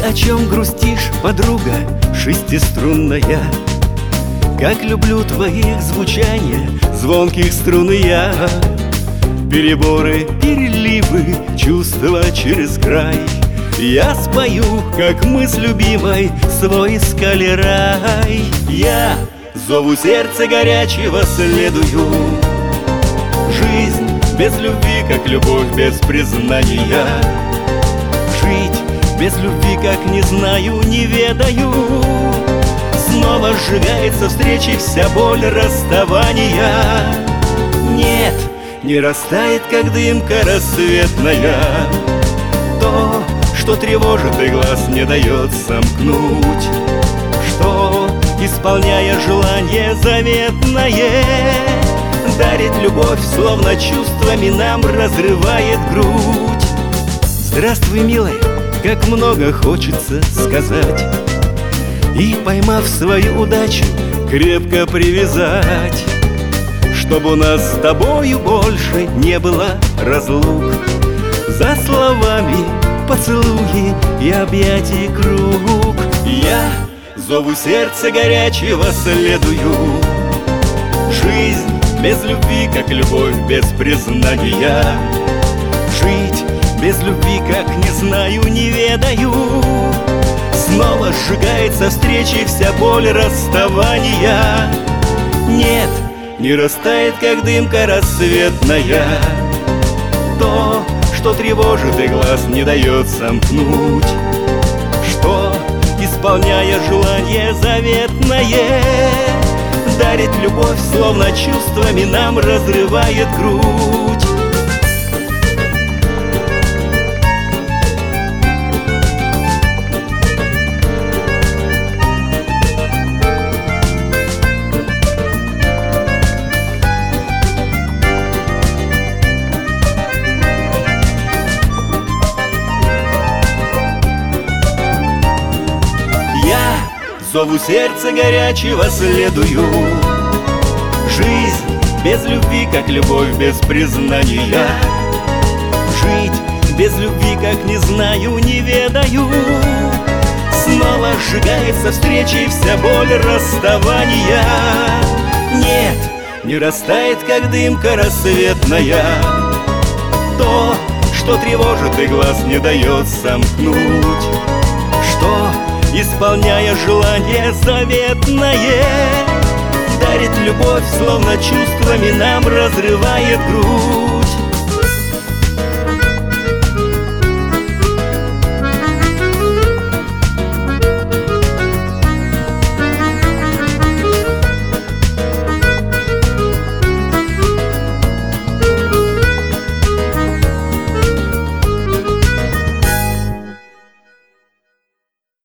о чем грустишь, подруга шестиструнная? Как люблю твоих звучания, звонких струны я. Переборы, переливы, чувства через край. Я спою, как мы с любимой, свой искали рай. Я зову сердце горячего следую. Жизнь без любви, как любовь без признания. Жить без любви, как не знаю, не ведаю. Снова сжигается встречи вся боль расставания. Нет, не растает, как дымка рассветная, то, что тревожит и глаз не дает сомкнуть, что, исполняя желание заветное, дарит любовь, словно чувствами нам разрывает грудь. Здравствуй, милая, как много хочется сказать, и, поймав свою удачу, крепко привязать, чтобы у нас с тобою больше не было разлук. За словами поцелуи и объятий круг. Я зову сердце горячего следую. Жизнь без любви, как любовь без признания. Жить без любви, как не знаю, не ведаю. Снова сжигается встречи вся боль расставания. Нет, не растает, как дымка рассветная, то, что тревожит и глаз не дает сомкнуть, что, исполняя желание заветное, дарит любовь, словно чувствами нам разрывает грудь. Зову сердце горячего следую. Жизнь без любви, как любовь без признания. Жить без любви, как не знаю, не ведаю. Снова сжигается встречи вся боль расставания. Нет, не растает, как дымка рассветная, то, что тревожит и глаз не дает сомкнуть, что, исполняя желание заветное, дарит любовь, словно чувствами нам разрывает грудь.